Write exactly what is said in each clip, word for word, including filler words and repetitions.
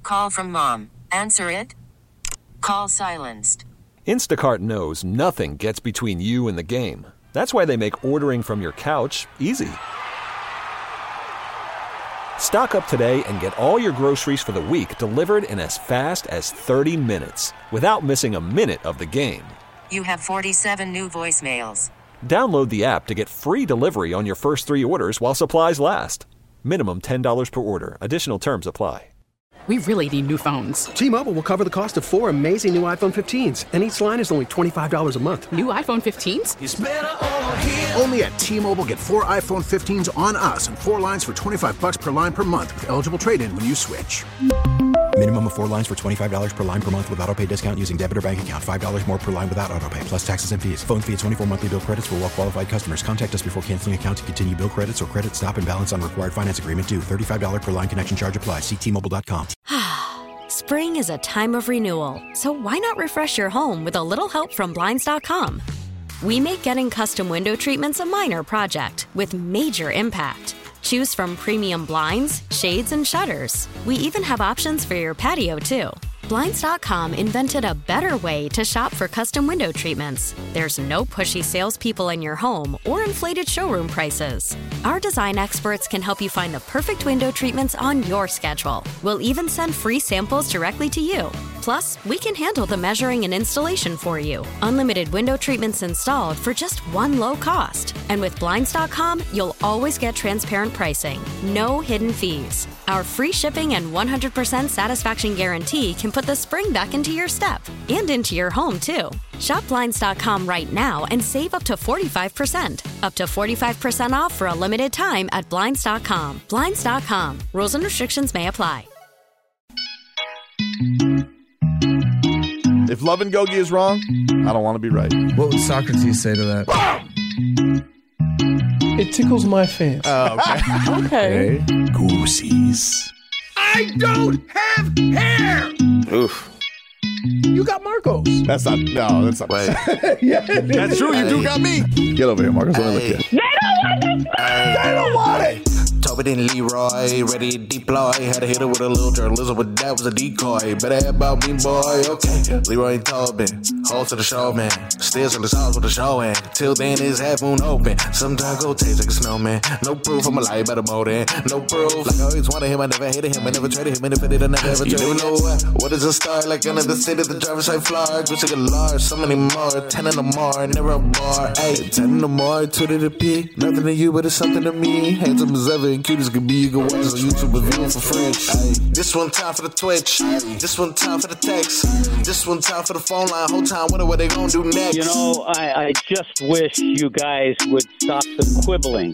Call from mom. Answer it. Call silenced. Instacart knows nothing gets between you and the game. That's why they make ordering from your couch easy. Stock up today and get all your groceries for the week delivered in as fast as thirty minutes without missing a minute of the game. You have forty-seven new voicemails. Download the app to get free delivery on your first three orders while supplies last. Minimum ten dollars per order. Additional terms apply. We really need new phones. T-Mobile will cover the cost of four amazing new iPhone fifteens, and each line is only twenty-five dollars a month. New iPhone fifteens? It's better over here. Only at T-Mobile, get four iPhone fifteens on us and four lines for twenty-five bucks per line per month with eligible trade-in when you switch. Minimum of four lines for twenty-five dollars per line per month with autopay discount using debit or bank account. five dollars more per line without autopay, plus taxes and fees. Phone fee at twenty-four monthly bill credits for well-qualified customers. Contact us before canceling account to continue bill credits or credit stop and balance on required finance agreement due. thirty-five dollars per line connection charge applies. See T Mobile dot com. Spring is a time of renewal, so why not refresh your home with a little help from Blinds dot com? We make getting custom window treatments a minor project with major impact. Choose from premium blinds, shades, and shutters. We even have options for your patio, too. Blinds dot com invented a better way to shop for custom window treatments. There's no pushy salespeople in your home or inflated showroom prices. Our design experts can help you find the perfect window treatments on your schedule. We'll even send free samples directly to you. Plus, we can handle the measuring and installation for you. Unlimited window treatments installed for just one low cost. And with Blinds dot com, you'll always get transparent pricing. No hidden fees. Our free shipping and one hundred percent satisfaction guarantee can put the spring back into your step and into your home, too. Shop Blinds dot com right now and save up to forty-five percent. Up to forty-five percent off for a limited time at Blinds dot com. Blinds dot com. Rules and restrictions may apply. If love and Gogi is wrong, I don't want to be right. What would Socrates say to that? It tickles my fancy. Oh, okay. Okay. Okay. Goosies. I don't have hair! Oof. You got Marcos. That's not, no, that's not. Wait. Yeah, That's true, you do got me. Get over here, Marcos. Let me look at you. They don't want this. They don't want it. Tobin and Leroy, ready to deploy. Had to hit her with a little journalism, but that was a decoy. Better have about me, boy. Okay, Leroy and Tobin, hold to the show, man. Still to the sauce with the show, and till then it's half moon open. Sometimes go taste like a snowman. No proof, I'm a lie about a motor. No proof, like I always wanted him. I never hated him. I never traded him. And if I did, I never ever traded him. You know what? What is a star? Like another city, the driver's side floor. Go take a large, so many more. Ten in the more, never a bar. Hey, ten in the more, two to the P. Nothing to you, but it's something to me. Handsome as ever and cute as can be. You can watch us on YouTube and view it for free. Ay. This one time for the Twitch. This one time for the text. This one time for the phone line. Whole time wonder what they gonna do next. You know, I, I just wish you guys would stop the quibbling.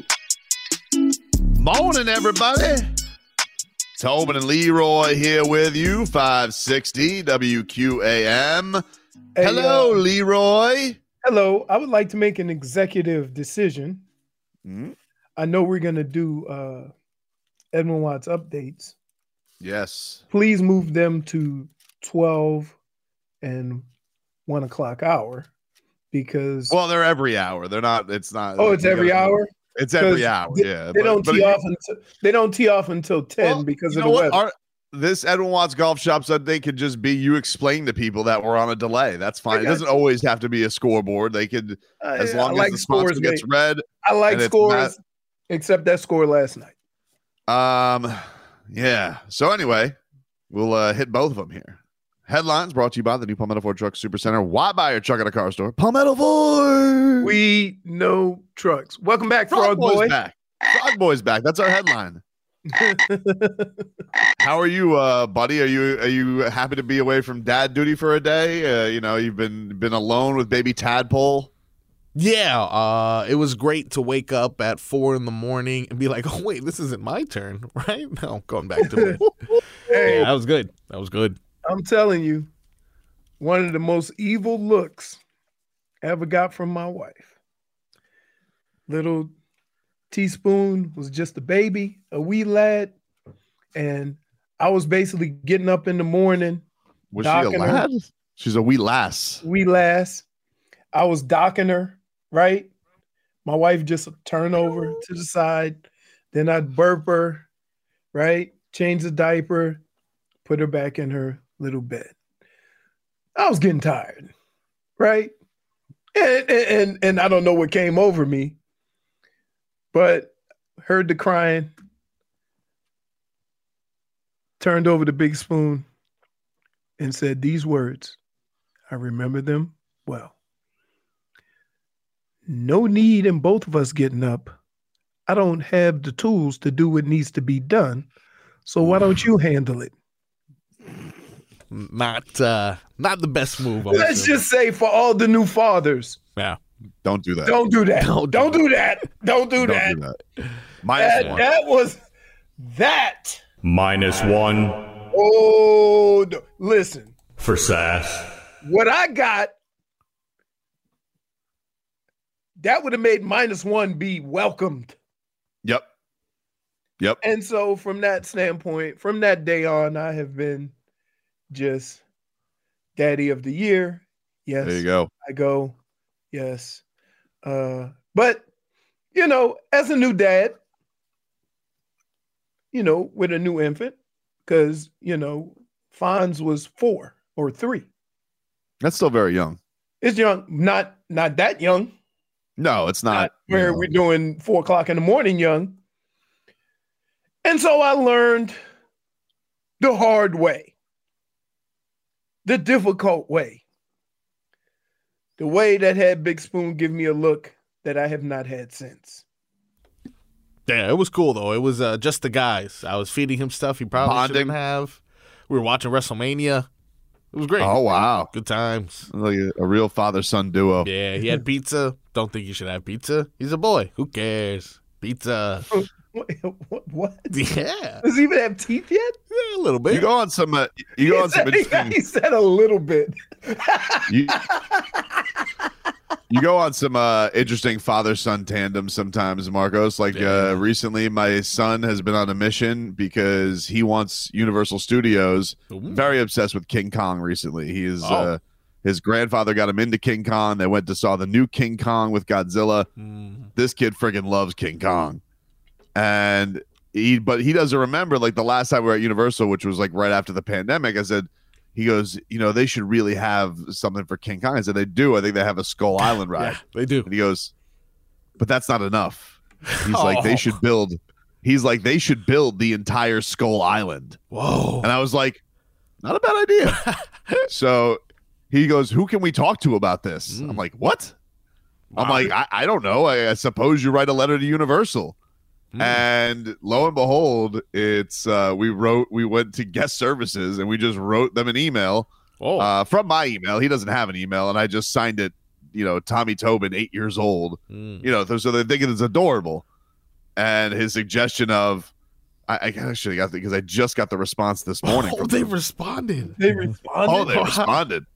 Morning, everybody. Tobin and Leroy here with you. five sixty W Q A M. Hey, Hello, uh, Leroy. Hello. I would like to make an executive decision. Mm-hmm. I know we're going to do uh, Edwin Watts updates. Yes. Please move them to twelve and one o'clock hour because. Well, they're every hour. They're not. It's not. Oh, it's every hour. It's every hour. They, yeah. They but, don't but tee you, off until they don't tee off until ten well, because you of know the what? weather. Our, this Edwin Watts Golf Shop Sunday could just be you explain to people that we're on a delay. That's fine. It doesn't you. always have to be a scoreboard. They could, uh, as long I as like the sponsor scores, gets mate. read. I like scores, not, except that score last night. Um, yeah. So anyway, we'll uh, hit both of them here. Headlines brought to you by the new Palmetto Ford Truck Super Center. Why buy your truck at a car store? Palmetto Ford. We know trucks. Welcome back, Frog, Frog Boy. Boy's back. Frog Boy's back. That's our headline. How are you, uh, buddy? Are you are you happy to be away from dad duty for a day? Uh, you know, you've been been alone with baby Tadpole. Yeah, uh, it was great to wake up at four in the morning and be like, "Oh wait, this isn't my turn, right?" No, going back to bed. Hey, yeah, that was good. That was good. I'm telling you, one of the most evil looks I ever got from my wife. Little Teaspoon was just a baby, a wee lad, and I was basically getting up in the morning. Was she a lad? Her. She's a wee lass. Wee lass. I was docking her, right? My wife just turn over to the side. Then I'd burp her, right? Change the diaper, put her back in her little bed. I was getting tired, right? And, and, and I don't know what came over me, but heard the crying, turned over the big spoon and said these words. I remember them well. No need in both of us getting up. I don't have the tools to do what needs to be done. So why don't you handle it? Not uh, not the best move. Let's just say for all the new fathers. Yeah. Don't do that. Don't do that. Don't, don't do that. Don't do Don't that. do that. Minus that, one. that was that. Minus one. Oh, no. Listen. For Sass. What I got, that would have made minus one be welcomed. Yep. Yep. And so from that standpoint, from that day on, I have been just daddy of the year. Yes. There you go. I go. Yes. Uh, but, you know, as a new dad, you know, with a new infant, because, you know, Fonz was four or three. That's still very young. It's young, not not that young. No, it's not. not where you know. we're doing four o'clock in the morning young. And so I learned the hard way, the difficult way, the way that had Big Spoon give me a look that I have not had since. Yeah, it was cool, though. It was uh, just the guys. I was feeding him stuff he probably Bonding. shouldn't have. We were watching WrestleMania. It was great. Oh, wow. Good times. Like a, a real father-son duo. Yeah, he had pizza. Don't think you should have pizza. He's a boy. Who cares? Pizza. What? What? what? Yeah. Does he even have teeth yet? Yeah, a little bit. You go on some. Uh, you go He on some said, interesting. he said a little bit. you, you go on some uh, interesting father-son tandems sometimes, Marcos. Like Yeah. uh, recently, my son has been on a mission because he wants Universal Studios. Ooh. Very obsessed with King Kong recently. He is. Oh. Uh, his grandfather got him into King Kong. They went to saw the new King Kong with Godzilla. Mm. This kid friggin' loves King Kong. And he, but he doesn't remember like the last time we were at Universal, which was like right after the pandemic. I said, he goes, you know, they should really have something for King Kong. I said, they do. I think they have a Skull Island ride. Yeah, they do. And he goes, but that's not enough. He's like, Oh. they should build. He's like, they should build the entire Skull Island. Whoa. And I was like, not a bad idea. So he goes, who can we talk to about this? Mm. I'm like, what? I'm Wow. like, I, I don't know. I, I suppose you write a letter to Universal. Mm. And lo and behold, it's uh, we wrote, we went to guest services and we just wrote them an email Oh. uh, from my email. He doesn't have an email, and I just signed it. You know, Tommy Tobin, eight years old. Mm. You know, so they think it's adorable. And his suggestion of, I, I actually got the, because I just got the response this morning. Oh, from they them. responded. They responded. Oh, they responded.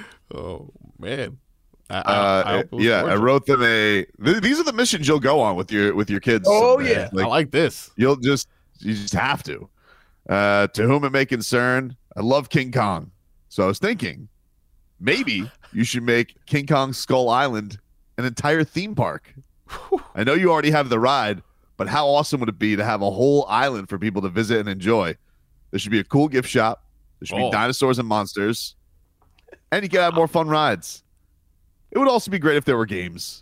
Oh, man. I, I, Uh, I hope it was yeah, I fortunate. wrote them a. Th- these are the missions you'll go on with your with your kids. Oh, someday. yeah. I like this. You'll just you just have to. Uh, to whom it may concern, I love King Kong, so I was thinking maybe you should make King Kong Skull Island an entire theme park. I know you already have the ride, but how awesome would it be to have a whole island for people to visit and enjoy? There should be a cool gift shop. There should Oh. be dinosaurs and monsters, and you can have more fun rides. It would also be great if there were games.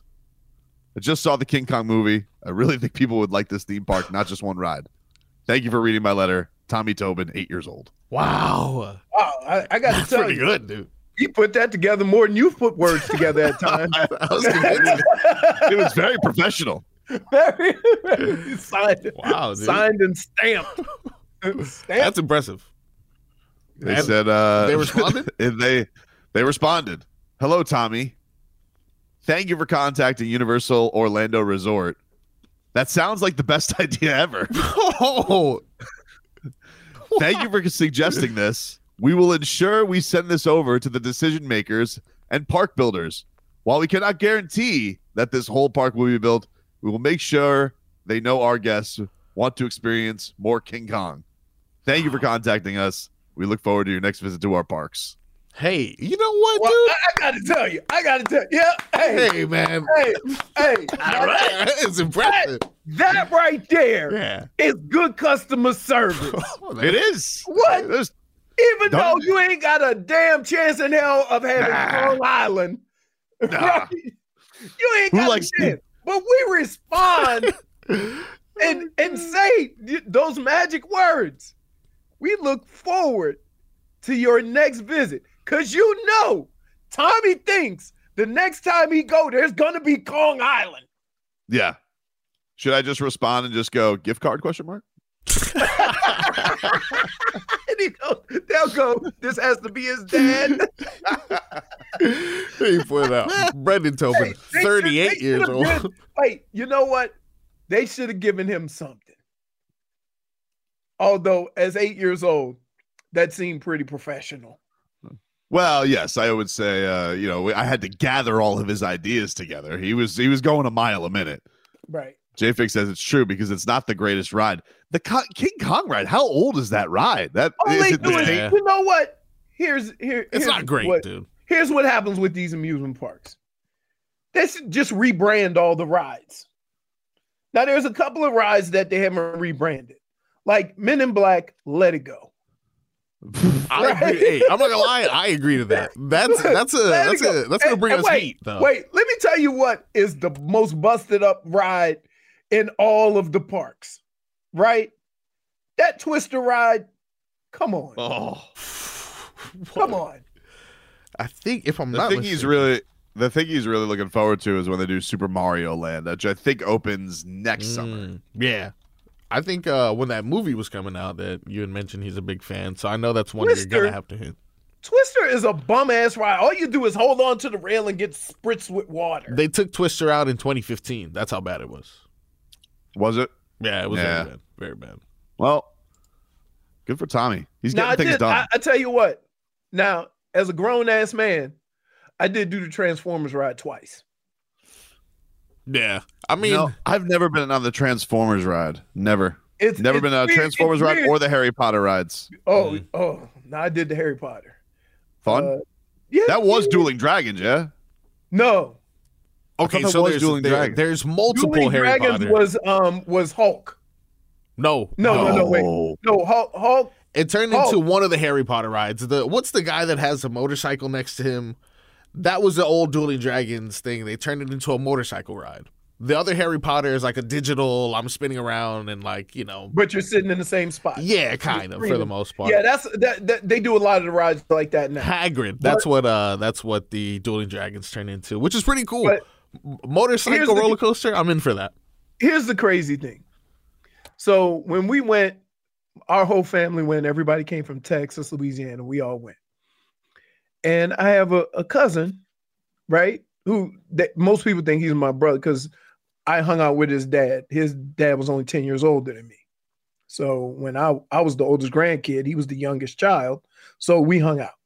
I just saw the King Kong movie. I really think people would like this theme park, not just one ride. Thank you for reading my letter. Tommy Tobin, eight years old. Wow. Wow, I, I got to That's tell pretty you, good, dude. he put that together more than you've put words together at times. I was convinced. It was very professional. very, very signed, Wow, dude. signed and stamped. stamped. That's impressive. They And said uh, they responded? and they they responded. Hello, Tommy. Thank you for contacting Universal Orlando Resort. That sounds like the best idea ever. Oh, Thank you for suggesting this. We will ensure we send this over to the decision makers and park builders. While we cannot guarantee that this whole park will be built, we will make sure they know our guests want to experience more King Kong. Thank you for contacting us. We look forward to your next visit to our parks. hey, you know what, Well, dude? I, I got to tell you, I got to tell you, yeah, hey, Hey, man. hey, hey, All right. It's impressive. that, that right there Yeah. is good customer service. It is. What? There's Even though you ain't got a damn chance in hell of having nah. Long Island, nah. right? You ain't Who got likes a chance. But we respond and and say those magic words. We look forward to your next visit because you know Tommy thinks the next time he go, there's gonna be Kong Island. Yeah. Should I just respond and just go gift card question mark? And he goes, they'll go, this has to be his dad. He put out Brendan Tobin, hey, thirty-eight should, years old. Been, wait, you know what? They should have given him something. Although, as eight years old, that seemed pretty professional. Well, yes, I would say, uh, you know, I had to gather all of his ideas together. He was he was going a mile a minute. Right. J-Fix says it's true because it's not the greatest ride. The Con- King Kong ride, how old is that ride? That all is they it do the is, same? you know what? Here's here. It's here's not great, what, dude. Here's what happens with these amusement parks. They should just rebrand all the rides. Now, there's a couple of rides that they haven't rebranded, like Men in Black, Let It Go. I agree. Hey, I'm not gonna lie. I agree to that. That's that's a that's a that's gonna bring and, us and wait, heat, though. Wait, let me tell you what is the most busted up ride in all of the parks, right? That Twister ride. Come on. Oh, come on. I think if I'm the not thing listening, he's really the thing he's really looking forward to is when they do Super Mario Land, which I think opens next mm, summer. Yeah. I think uh, when that movie was coming out that you had mentioned he's a big fan, so I know that's one Twister, you're going to have to hit. Twister is a bum-ass ride. All you do is hold on to the rail and get spritzed with water. They took Twister out in twenty fifteen. That's how bad it was. Was it? Yeah, it was yeah. very bad. Very bad. Well, good for Tommy. He's getting now, things did, done. I, I tell you what. Now, as a grown-ass man, I did do the Transformers ride twice. Yeah. I mean, no, I've never been on the Transformers ride. Never. It's never it's been on a weird. Transformers it's ride weird. or the Harry Potter rides. Oh, Mm. oh, no, I did the Harry Potter. Fun? Uh, yeah. That was yeah. Dueling Dragons, yeah? No. Okay, that so was there's, Dueling there, Dragons. there's multiple Dueling Harry Dragons Potter. was um was Hulk. No. No, no, no, wait. No, Hulk, Hulk. It turned Hulk. into one of the Harry Potter rides. The what's the guy that has a motorcycle next to him? That was the old Dueling Dragons thing. They turned it into a motorcycle ride. The other Harry Potter is like a digital, I'm spinning around and like, you know. But you're sitting in the same spot. Yeah, kind of, for the most part. Yeah, that's that, that they do a lot of the rides like that now. Hagrid. That's But- what uh that's what the Dueling Dragons turned into, which is pretty cool. But M- Motorcycle here's the- roller coaster, I'm in for that. Here's the crazy thing. So when we went, our whole family went, everybody came from Texas, Louisiana, we all went. And I have a, a cousin, right? Who that most people think he's my brother because I hung out with his dad. His dad was only ten years older than me. So when I, I was the oldest grandkid, he was the youngest child. So we hung out.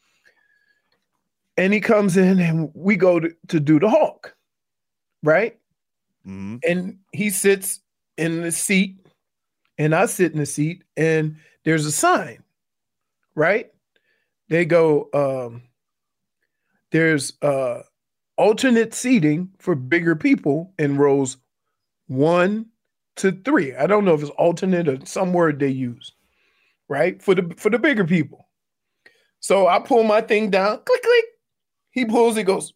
And he comes in and we go to, to do the Hulk, right? Mm-hmm. And he sits in the seat and I sit in the seat and there's a sign, right? They go, um, there's uh, alternate seating for bigger people in rows one to three. I don't know if it's alternate or some word they use, right? For the for the bigger people. So I pull my thing down, click, click. He pulls, he goes,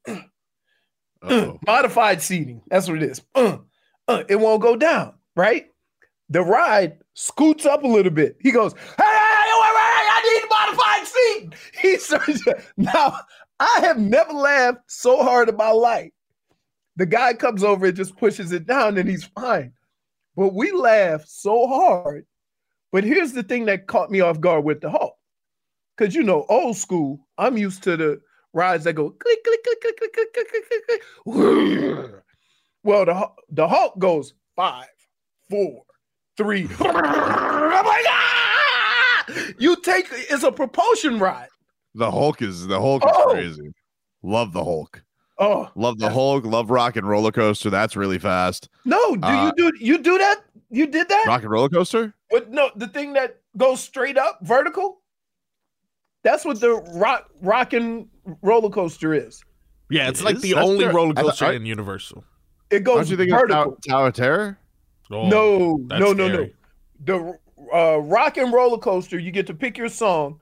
uh, modified seating. That's what it is. Uh, uh, it won't go down, right? The ride scoots up a little bit. He goes, hey, hey, hey, wait, wait, hey, I need modified seating. He starts, now, I have never laughed so hard in my life. The guy comes over and just pushes it down and he's fine. But we laughed so hard. But here's the thing that caught me off guard with the Hulk. Because, you know, old school, I'm used to the rides that go click, click, click, click, click, click, click, click, click, click. Well, the, the Hulk goes five, four, three. I'm like, ah! You take, it's a propulsion ride. The Hulk is the Hulk is Oh. crazy. Love the Hulk. Oh, Love the Hulk. Love Rock and Roller Coaster. That's really fast. no, do Uh, you do you do that? You did that? Rock and Roller Coaster? But no, the thing that goes straight up vertical. That's what the rock rock and roller coaster is. Yeah, it's It like is? the That's only fair. roller I thought- coaster I- in Universal. It goes Aren't you thinking vertical. of Tower, Tower of Terror? Oh, no, that's no, no, scary. no. The uh, rock and roller coaster, you get to pick your song,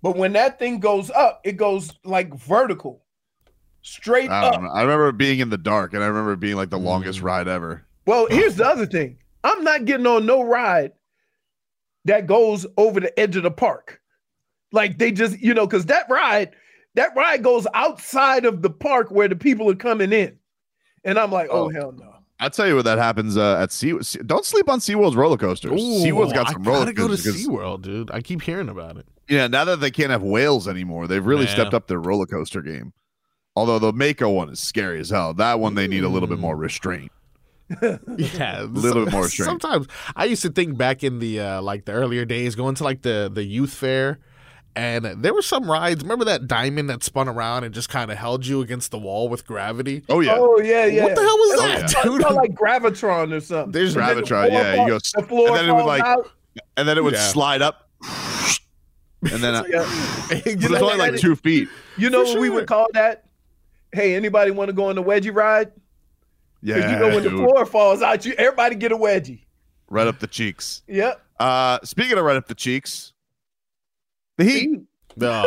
But when that thing goes up, it goes like vertical, straight I up. don't know. I remember it being in the dark, and I remember it being like the longest ride ever. Well, here's the other thing. I'm not getting on no ride that goes over the edge of the park. Like they just, you know, because that ride, that ride goes outside of the park where the people are coming in. And I'm like, oh, oh hell no. I'll tell you what that happens uh, at Sea. Don't sleep on SeaWorld's roller coasters. Ooh, SeaWorld's got some I roller gotta go to coasters. SeaWorld, dude. I keep hearing about it. Yeah, now that they can't have whales anymore, they've really Man. stepped up their roller coaster game. Although the Mako one is scary as hell. That one they need a little bit more restraint. Yeah, a little bit more restraint. Sometimes I used to think back in the uh, like the earlier days, going to like the the youth fair, and there were some rides. Remember that diamond that spun around and just kind of held you against the wall with gravity? Oh yeah. Oh yeah, yeah. What the hell was oh, that, yeah. dude? It's called like Gravitron or something. There's Gravitron. Yeah, you go. The floor and then it would like, out. and then it would Yeah. slide up, and then uh, Yeah. but it's only like two feet. You know For what we sure. would call that? Hey, anybody want to go on the wedgie ride? Because Yeah, you know when dude. the floor falls out, you everybody get a wedgie. Right up the cheeks. Yep. Uh, speaking of right up the cheeks, the Heat. No.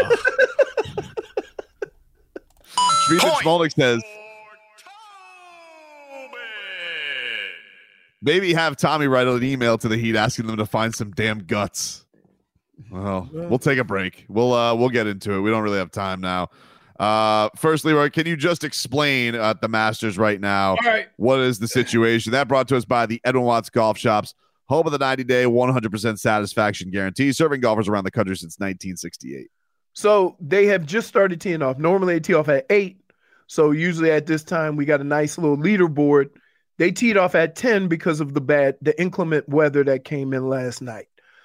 Steven Smolnick says, maybe have Tommy write an email to the Heat asking them to find some damn guts. Well, we'll take a break. We'll uh, we'll get into it. We don't really have time now. Uh, first, Leroy, can you just explain at the Masters right now? All right. What is the situation? That brought to us by the Edwin Watts Golf Shops, home of the ninety-day, one hundred percent satisfaction guarantee, serving golfers around the country since nineteen sixty-eight. So they have just started teeing off. Normally they tee off at eight. So usually at this time we got a nice little leaderboard. They teed off at ten because of the bad, the inclement weather that came in last night.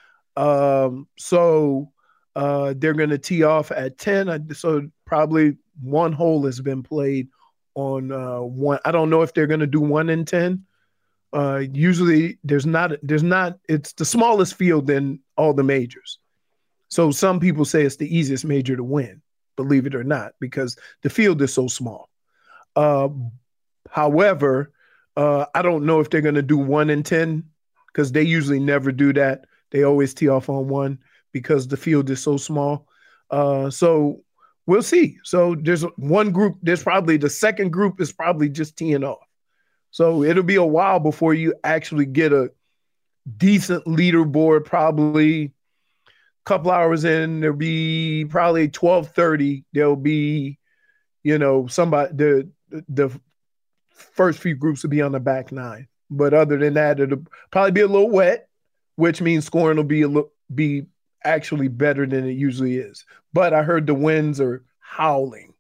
Um, so uh, they're going to tee off at ten. So probably one hole has been played on uh, one. I don't know if they're going to do one in ten. Uh, usually there's not, there's not, it's the smallest field in all the majors. So some people say it's the easiest major to win, believe it or not, because the field is so small. Uh, however, uh, I don't know if they're going to do one in ten because they usually never do that. They always tee off on one because the field is so small. Uh, so we'll see. So there's one group, there's probably the second group is probably just teeing off. So it'll be a while before you actually get a decent leaderboard, probably couple hours in, there'll be probably twelve thirty. There'll be, you know, somebody, the the first few groups will be on the back nine. But other than that, it'll probably be a little wet, which means scoring will be a little, be actually better than it usually is. But I heard the winds are howling.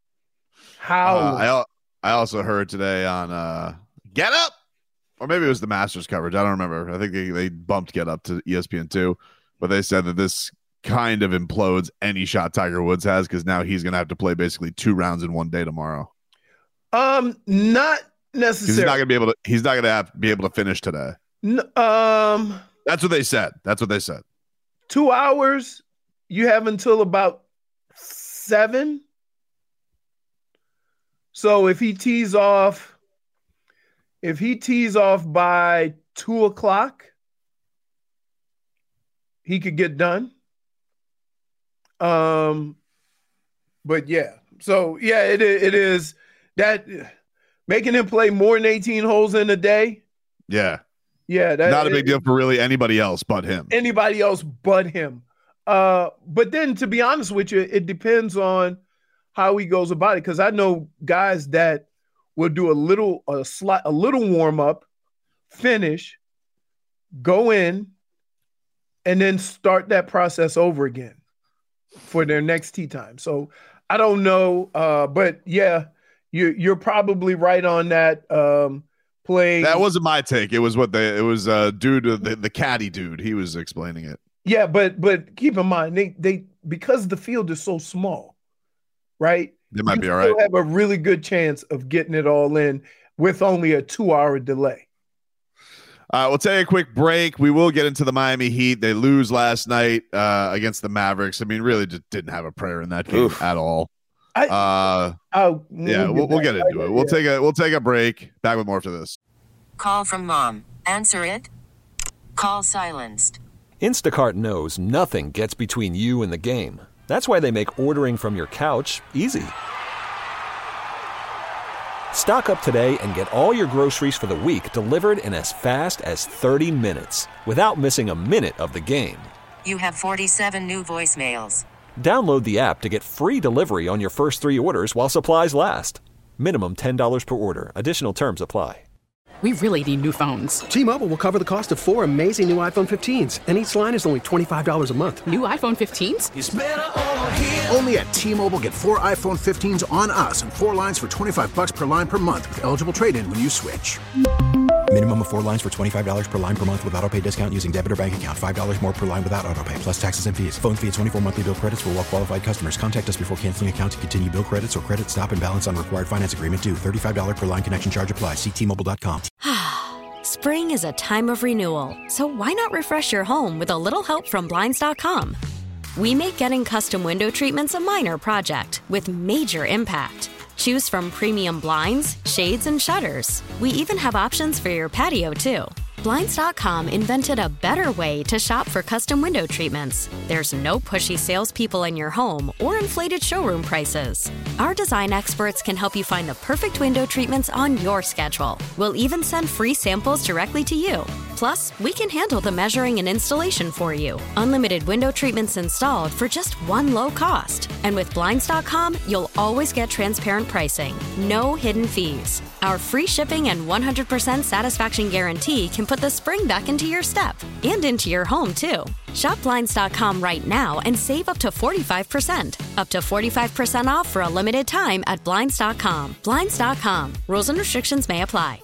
Howling. Uh, I I also heard today on uh, Get Up, or maybe it was the Masters coverage. I don't remember. I think they, they bumped Get Up to E S P N two. But they said that this kind of implodes any shot Tiger Woods has because now he's going to have to play basically two rounds in one day tomorrow. Um, not necessarily. He's not going to be able to. He's not going to have be able to finish today. N- um, that's what they said. That's what they said. Two hours. You have until about seven. So if he tees off, if he tees off by two o'clock. He could get done. Um, but yeah, so yeah, it it is that making him play more than eighteen holes in a day. Yeah, yeah, that, not a big it, deal for really anybody else but him. Anybody else but him. Uh, but then to be honest with you, it depends on how he goes about it. Because I know guys that will do a little a slight a little warm up, finish, go in. And then start that process over again for their next tee time. So I don't know, uh, but yeah, you, you're probably right on that. Um, playing that wasn't my take. It was what they. It was uh, dude, the the caddy dude. He was explaining it. Yeah, but but keep in mind they they because the field is so small, right? They might you be all right. Have a really good chance of getting it all in with only a two hour delay. Uh, we'll take a quick break. We will get into the Miami Heat. They lose last night uh, against the Mavericks. I mean, really just didn't have a prayer in that game Oof. at all. I, uh, I'll, yeah, we'll, we'll, we'll get into right it. We'll yeah. take a we'll take a break. Back with more after this. Call from mom. Answer it. Call silenced. Instacart knows nothing gets between you and the game. That's why they make ordering from your couch easy. Stock up today and get all your groceries for the week delivered in as fast as thirty minutes without missing a minute of the game. You have forty-seven new voicemails. Download the app to get free delivery on your first three orders while supplies last. Minimum ten dollars per order. Additional terms apply. We really need new phones. T-Mobile will cover the cost of four amazing new iPhone fifteens, and each line is only twenty-five dollars a month. New iPhone fifteens? It's better over here. Only at T-Mobile, get four iPhone fifteens on us and four lines for twenty-five bucks per line per month with eligible trade-in when you switch. Minimum of four lines for twenty-five dollars per line per month with autopay discount using debit or bank account. five dollars more per line without autopay, plus taxes and fees. Phone fee at twenty-four monthly bill credits for well-qualified customers. Contact us before canceling account to continue bill credits or credit stop and balance on required finance agreement due. thirty-five dollars per line connection charge applies. See T Mobile dot com. Spring is a time of renewal, so why not refresh your home with a little help from Blinds dot com? We make getting custom window treatments a minor project with major impact. Choose from premium blinds, shades, and shutters. We even have options for your patio, too. Blinds dot com invented a better way to shop for custom window treatments. There's no pushy salespeople in your home or inflated showroom prices. Our design experts can help you find the perfect window treatments on your schedule. We'll even send free samples directly to you. Plus, we can handle the measuring and installation for you. Unlimited window treatments installed for just one low cost. And with Blinds dot com, you'll always get transparent pricing. No hidden fees. Our free shipping and one hundred percent satisfaction guarantee can put the spring back into your step and into your home, too. Shop Blinds dot com right now and save up to forty-five percent. Up to forty-five percent off for a limited time at Blinds dot com. Blinds dot com. Rules and restrictions may apply.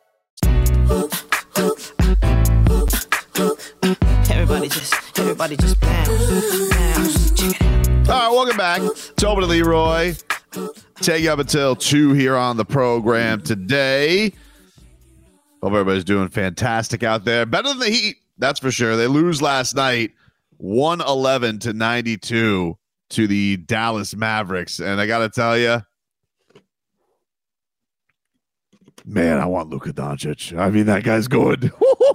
Everybody just, everybody just bounce, bounce. Check it out. All right, welcome back. Tobin and Leroy. Take you up until two here on the program today. Hope everybody's doing fantastic out there. Better than the Heat, that's for sure. They lose last night, one eleven to ninety-two to the Dallas Mavericks. And I got to tell you, man, I want Luka Doncic. I mean, that guy's good.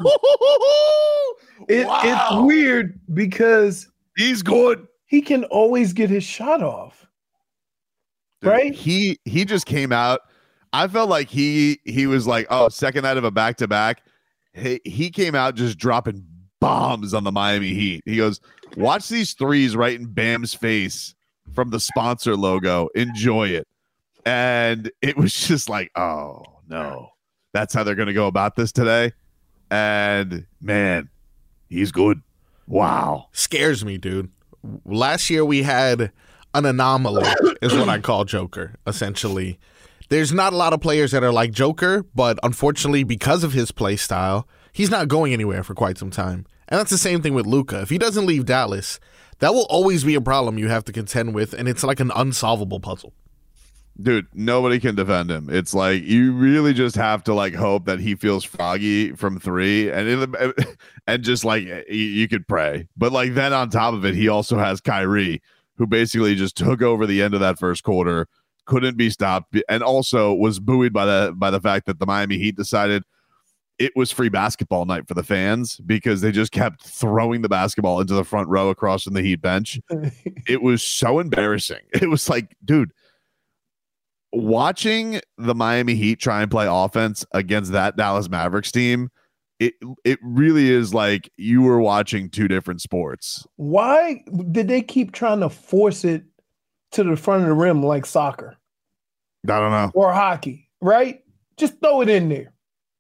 It, Wow. It's weird because he's good. He can always get his shot off. Dude, right? He he just came out. I felt like he he was like, oh, second night of a back to back. He he came out just dropping bombs on the Miami Heat. He goes, watch these threes right in Bam's face from the sponsor logo. Enjoy it. And it was just like, oh no, that's how they're gonna go about this today. And man, he's good. Wow. Scares me, dude. Last year we had an anomaly, is what I call Joker, essentially. There's not a lot of players that are like Joker, but unfortunately, because of his play style, he's not going anywhere for quite some time. And that's the same thing with Luka. If he doesn't leave Dallas, that will always be a problem you have to contend with, and it's like an unsolvable puzzle. Dude, nobody can defend him. It's like you really just have to like hope that he feels froggy from three, and it, and just like you, you could pray. But like then on top of it, he also has Kyrie, who basically just took over the end of that first quarter, couldn't be stopped, and also was buoyed by the by the fact that the Miami Heat decided it was free basketball night for the fans because they just kept throwing the basketball into the front row across from the Heat bench. It was so embarrassing. It was like, dude. Watching the Miami Heat try and play offense against that Dallas Mavericks team, it it really is like you were watching two different sports. Why did they keep trying to force it to the front of the rim like soccer? I don't know. Or hockey, right? Just throw it in there.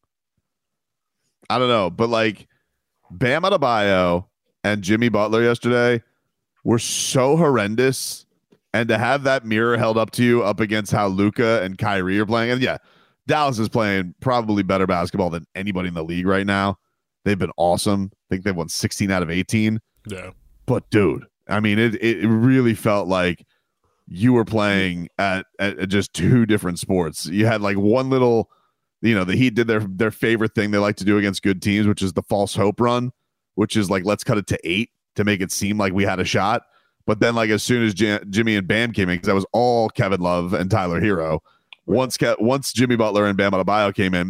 I don't know, but like Bam Adebayo and Jimmy Butler yesterday were so horrendous. And to have that mirror held up to you up against how Luka and Kyrie are playing. And yeah, Dallas is playing probably better basketball than anybody in the league right now. They've been awesome. I think they've won sixteen out of eighteen. Yeah. But dude, I mean, it it really felt like you were playing at, at just two different sports. You had like one little, you know, the Heat did their, their favorite thing they like to do against good teams, which is the false hope run, which is like, let's cut it to eight to make it seem like we had a shot. But then, like, as soon as J- Jimmy and Bam came in, because that was all Kevin Love and Tyler Hero, once Ke- once Jimmy Butler and Bam Adebayo came in,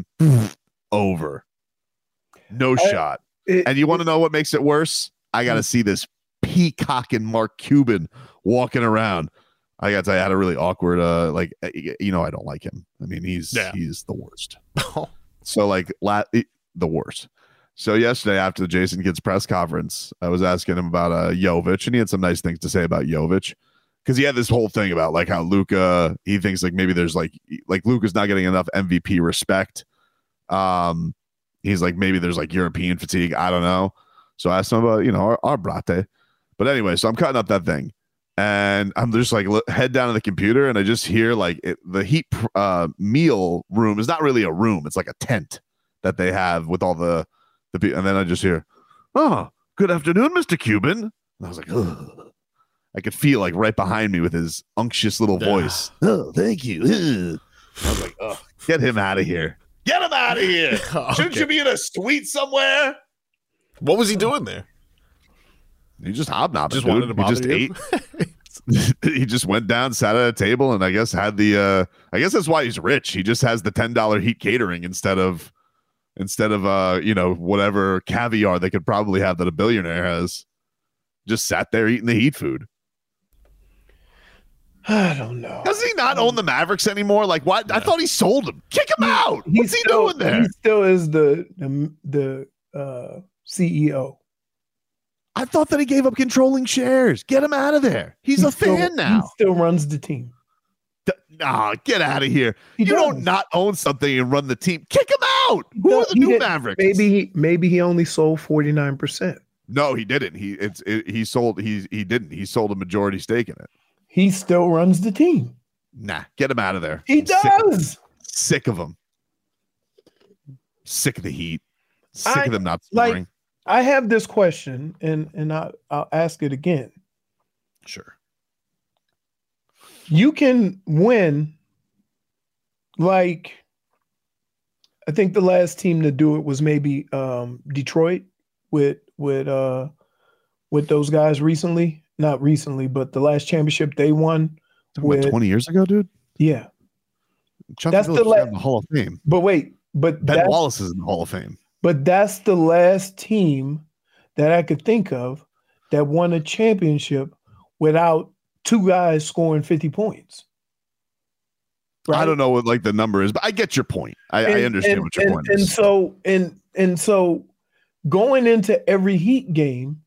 over. No I, shot. It, and you want to know what makes it worse? I got to see this peacocking Mark Cuban walking around. I got to say, I had a really awkward, uh, like, you know, I don't like him. I mean, he's yeah. he's the worst. So, like, la- the worst. So yesterday after the Jason Kidd's press conference, I was asking him about uh, Jovic, and he had some nice things to say about Jovic. Because he had this whole thing about like how Luka, he thinks like maybe there's like like Luka's not getting enough M V P respect. Um, he's like maybe there's like European fatigue. I don't know. So I asked him about you know our, our brate. But anyway, so I'm cutting up that thing, and I'm just like look, head down to the computer, and I just hear like it, the Heat uh, meal room is not really a room; it's like a tent that they have with all the the people. And then I just hear, "Oh, good afternoon, Mister Cuban." And I was like, ugh. I could feel like right behind me with his unctuous little voice. Oh, thank you. I was like, oh, get him out of here. Get him out of here. Okay. Shouldn't you be in a suite somewhere? What was he doing there? He just hobnobbing. Just dude. wanted to bother He just ate. He just went down, sat at a table, and I guess had the. Uh, I guess that's why he's rich. He just has the ten dollar Heat catering instead of, instead of uh, you know, whatever caviar they could probably have that a billionaire has. Just sat there eating the Heat food. I don't know. Does he not own the Mavericks anymore? Like, what? Yeah. I thought he sold them. Kick him out. He What's he still, doing there? He still is the the, the uh, C E O. I thought that he gave up controlling shares. Get him out of there. He's he a still, fan now. He still runs the team. D- nah, get out of here. He you does. don't not own something and run the team. Kick him out. Who no, are the new did, Mavericks? Maybe he maybe he only sold forty-nine percent. No, he didn't. He it's it, he sold he he didn't. He sold a majority stake in it. He still runs the team. Nah, get him out of there. He I'm does. Sick of, sick of him. Sick of the Heat. Sick I, of them not scoring. Like, I have this question, and and I, I'll ask it again. Sure. You can win. Like, I think the last team to do it was maybe um, Detroit with with uh, with those guys recently. Not recently, but the last championship they won with, twenty years ago, dude. Yeah, Chuck that's the, la- in the Hall of Fame. But wait, but Ben Wallace is in the Hall of Fame. But that's the last team that I could think of that won a championship without two guys scoring fifty points. Right? I don't know what like the number is, but I get your point. I, and, I understand and, what your and, point and is. So and and so going into every Heat game,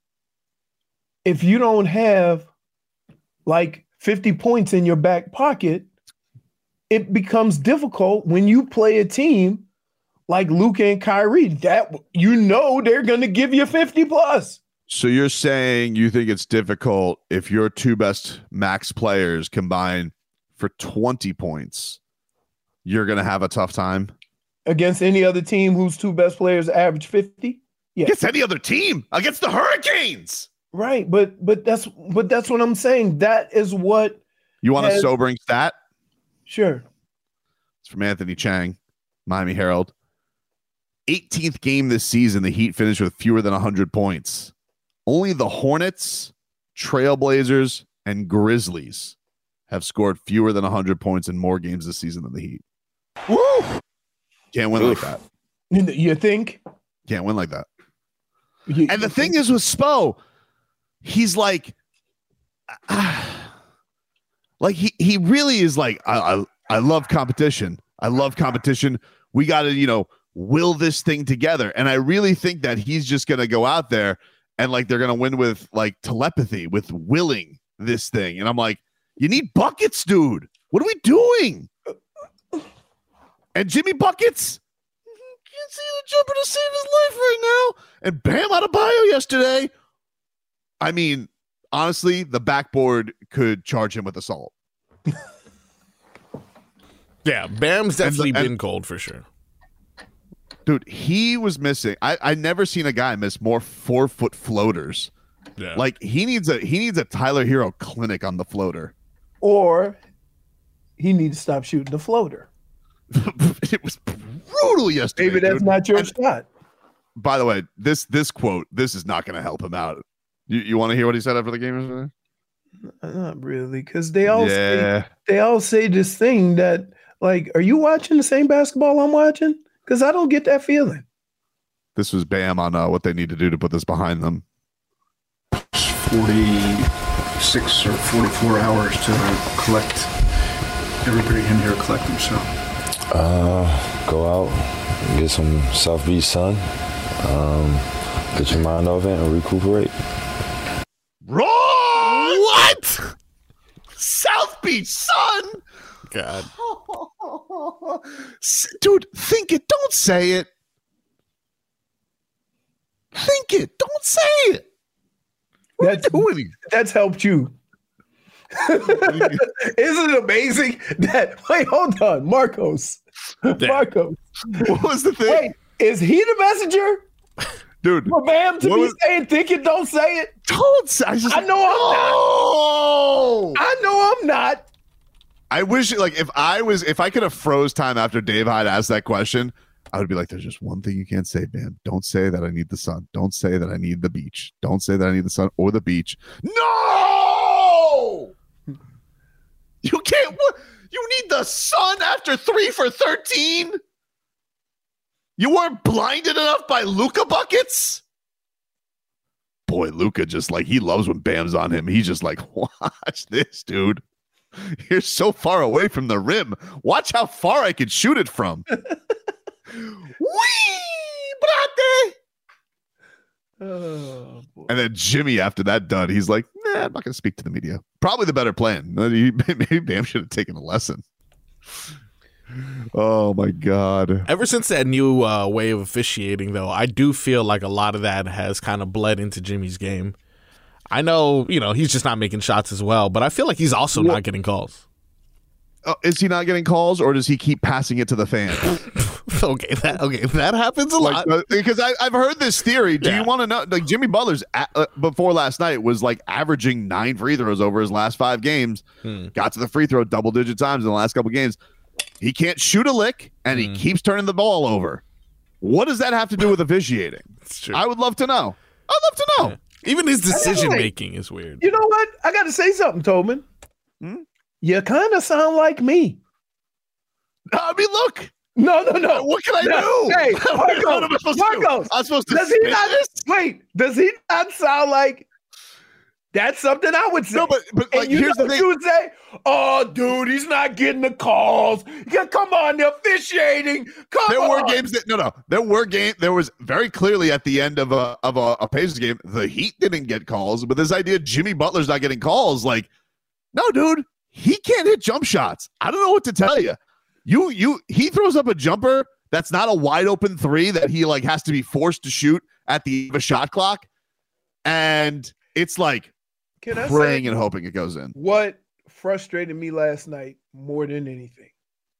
if you don't have like fifty points in your back pocket, it becomes difficult when you play a team like Luka and Kyrie. That you know they're going to give you fifty plus. So you're saying you think it's difficult if your two best max players combine for twenty points, you're going to have a tough time? Against any other team whose two best players average fifty? Yeah. Against any other team? Against the Hurricanes? Right, but but that's but that's what I'm saying. That is what you want has, a sobering stat? Sure. It's from Anthony Chang, Miami Herald. eighteenth game this season, the Heat finished with fewer than one hundred points. Only the Hornets, Trailblazers, and Grizzlies have scored fewer than one hundred points in more games this season than the Heat. Woo! Can't win Oof. like that. You think? Can't win like that. You, and the thing is with Spo, he's like, uh, like he he really is like, I, I I love competition. I love competition. We got to, you know, will this thing together. And I really think that he's just going to go out there and like they're going to win with like telepathy, with willing this thing. And I'm like, you need buckets, dude. What are we doing? And Jimmy Buckets can't see the jumper to save his life right now. And Bam Adebayo yesterday. I mean, honestly, the backboard could charge him with assault. Yeah, Bam's definitely and, and, been cold for sure. Dude, he was missing. I I never seen a guy miss more four foot floaters. Yeah. Like he needs a he needs a Tyler Hero clinic on the floater. Or he needs to stop shooting the floater. It was brutal yesterday. Maybe that's dude. not your and, shot. By the way, this this quote, this is not going to help him out. You you want to hear what he said after the game yesterday? Not really, because they all yeah. say, they all say this thing that like, are you watching the same basketball I'm watching? Because I don't get that feeling. This was Bam on uh, what they need to do to put this behind them. forty-six or forty-four hours to collect everybody in here collect themselves? Uh, go out, get some South Beach sun, um, get your mind off it, and recuperate. Wrong! What? South Beach sun? God. Dude, think it. Don't say it. Think it. Don't say it. That's, that's helped you. Isn't it amazing that, wait, hold on, Marcos. Marcos. What was the thing? Wait, is he the messenger? Dude. For Bam to be was, saying, think it, don't say it? Don't say I, just, I know I'm no! not. I know I'm not. I wish, like, if I was, if I could have froze time after Dave Hyde asked that question, I would be like, there's just one thing you can't say, man. Don't say that I need the sun. Don't say that I need the beach. Don't say that I need the sun or the beach. No! You can't. What? You need the sun after three for thirteen? You weren't blinded enough by Luka buckets? Boy, Luka just like, he loves when Bam's on him. He's just like, watch this, dude. You're so far away from the rim. Watch how far I can shoot it from. Wee! Brate! Oh, boy. And then Jimmy, after that done, he's like, nah, I'm not going to speak to the media. Probably the better plan. Maybe Bam should have taken a lesson. Oh, my God. Ever since that new uh, way of officiating, though, I do feel like a lot of that has kind of bled into Jimmy's game. I know, you know, he's just not making shots as well, but I feel like he's also well, not getting calls. Uh, is he not getting calls, or does he keep passing it to the fans? okay, that okay, that happens a like, lot. Uh, because I, I've heard this theory. Do yeah. you want to know? Like Jimmy Butler's at, uh, before last night was like averaging nine free throws over his last five games. Hmm. Got to the free throw double digit times in the last couple games. He can't shoot a lick, and hmm. he keeps turning the ball over. What does that have to do with officiating? I would love to know. I'd love to know. Yeah. Even his decision making is weird. You know what? I got to say something, Tobin. Hmm? You kind of sound like me. I mean, look. No, no, no. What can I no. do? Hey, Marcos, Marcos, Marcos. I'm supposed to does he not, this? Wait, does he not sound like that's something I would say? No, but, but like, and you here's know the thing. You would say, oh, dude, he's not getting the calls. Yeah, come on, they're officiating. Come there on. were games that, no, no. There were game. There was very clearly at the end of a, of a, a Pacers game, the Heat didn't get calls, but this idea Jimmy Butler's not getting calls, like, no, dude. He can't hit jump shots. I don't know what to tell you. You, you, he throws up a jumper that's not a wide open three that he like has to be forced to shoot at the end of a shot clock, and it's like Can I praying say and hoping it goes in. What frustrated me last night more than anything?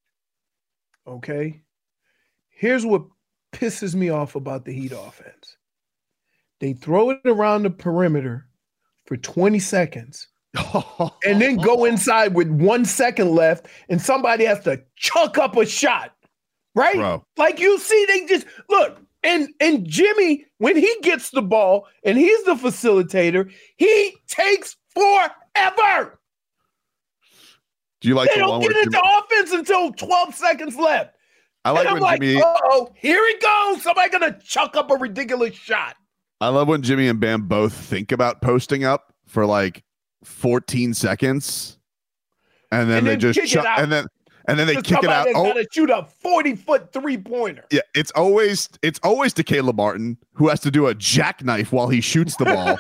Okay, here's what pisses me off about the Heat offense. They throw it around the perimeter for twenty seconds. And then go inside with one second left, and somebody has to chuck up a shot, right? Bro. Like you see, they just look. And and Jimmy, when he gets the ball and he's the facilitator, he takes forever. Do you like they the don't one get where into Jimmy- offense until twelve seconds left? I like and I'm when like, Jimmy. oh, here he goes. Somebody gonna chuck up a ridiculous shot. I love when Jimmy and Bam both think about posting up for like fourteen seconds, and then, And they then just kick it chuck, out. and then and then they kick it out. Somebody Oh, got to shoot a forty foot three pointer. yeah, it's always it's always to Caleb Martin who has to do a jackknife while he shoots the ball.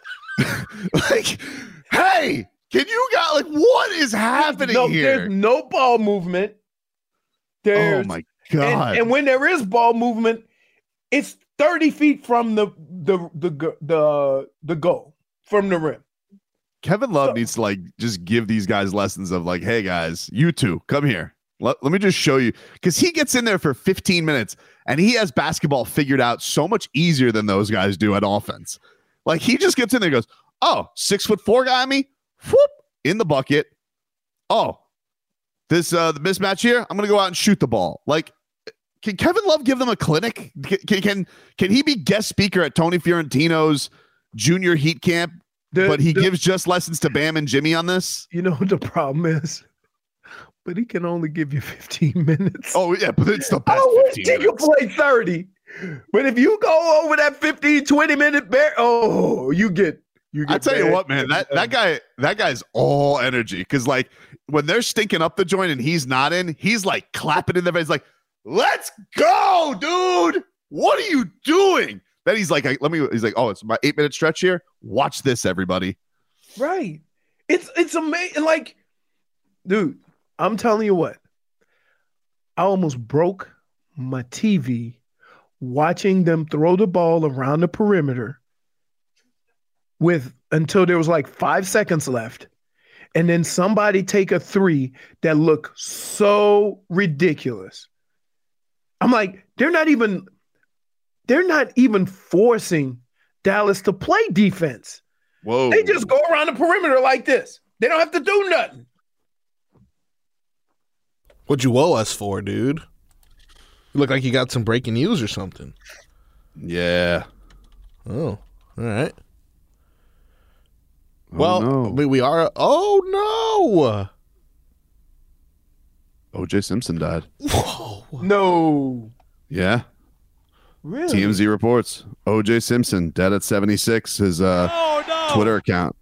Like, hey, can you got like what is happening no, here? There's no ball movement. There's, oh my god! And, and when there is ball movement, it's thirty feet from the the the the the, the goal from the rim. Kevin Love So- needs to like just give these guys lessons of like, hey guys, you two, come here. Let, let me just show you. Because he gets in there for fifteen minutes and he has basketball figured out so much easier than those guys do at offense. Like he just gets in there and goes, oh, six foot four guy on me, whoop, in the bucket. Oh, this uh the mismatch here, I'm gonna go out and shoot the ball. Like, can Kevin Love give them a clinic? Can can can he be guest speaker at Tony Fiorentino's junior Heat camp? The- but he the- gives just lessons to Bam and Jimmy on this? You know what the problem is? But he can only give you fifteen minutes. Oh, yeah, but it's the best I wish fifteen he could play thirty. But if you go over that fifteen, twenty minute bear, oh, you get You I get tell you bad- what, man, that, that guy, that guy's all energy. Because like when they're stinking up the joint and he's not in, he's like clapping in their face, like, "Let's go, dude! What are you doing?" Then he's like, "Let me." He's like, "Oh, it's my eight minute stretch here. Watch this, everybody." Right. It's it's amazing. Like, dude, I'm telling you what. I almost broke my T V watching them throw the ball around the perimeter with until there was like five seconds left. And then somebody take a three that looked so ridiculous. I'm like, they're not even, they're not even forcing Dallas to play defense. Whoa. They just go around the perimeter like this. They don't have to do nothing. What'd you owe us for, dude? You look like you got some breaking news or something. Yeah. Oh, all right. Oh, Well, no. we, we are. Oh, O J Simpson died. Whoa. No. Yeah. Really? T M Z reports O J Simpson dead at seventy-six. His uh, Oh, no. Twitter account.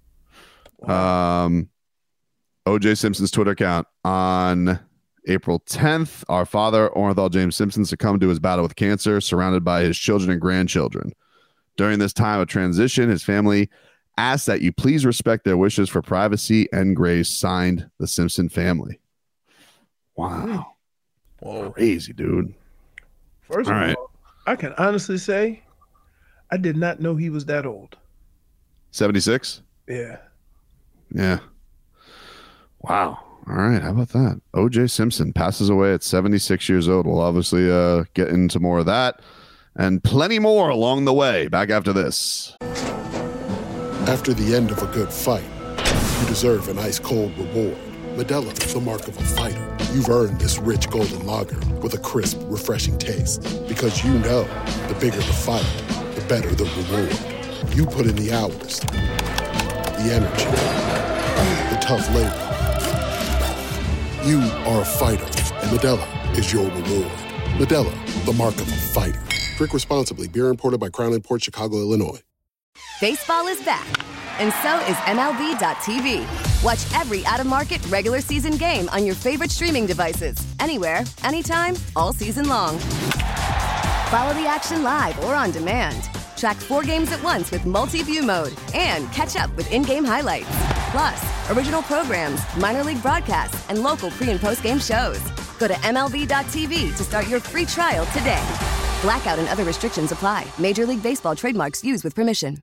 Um, O J Simpson's Twitter account on April tenth. Our father, Orenthal James Simpson, succumbed to his battle with cancer, surrounded by his children and grandchildren. During this time of transition, his family asked that you please respect their wishes for privacy and grace. Signed, the Simpson family. Wow. Whoa. Crazy, dude. First All of right. all, I can honestly say I did not know he was that old. seventy-six? Yeah. Yeah. Wow. All right. How about that? O J Simpson passes away at seventy-six years old. We'll obviously uh, get into more of that and plenty more along the way. Back after this. After the end of a good fight, you deserve an ice-cold reward. Modelo is the mark of a fighter. You've earned this rich golden lager with a crisp, refreshing taste. Because you know, the bigger the fight, the better the reward. You put in the hours, the energy, the tough labor. You are a fighter, and Modelo is your reward. Modelo, the mark of a fighter. Drink responsibly. Beer imported by Crown Imports, Chicago, Illinois. Baseball is back, and so is M L B dot T V. Watch every out-of-market regular season game on your favorite streaming devices, anywhere, anytime, all season long. Follow the action live or on demand. Track four games at once with multi-view mode and catch up with in-game highlights. Plus, original programs, minor league broadcasts, and local pre- and post-game shows. Go to M L B dot T V to start your free trial today. Blackout and other restrictions apply. Major League Baseball trademarks used with permission.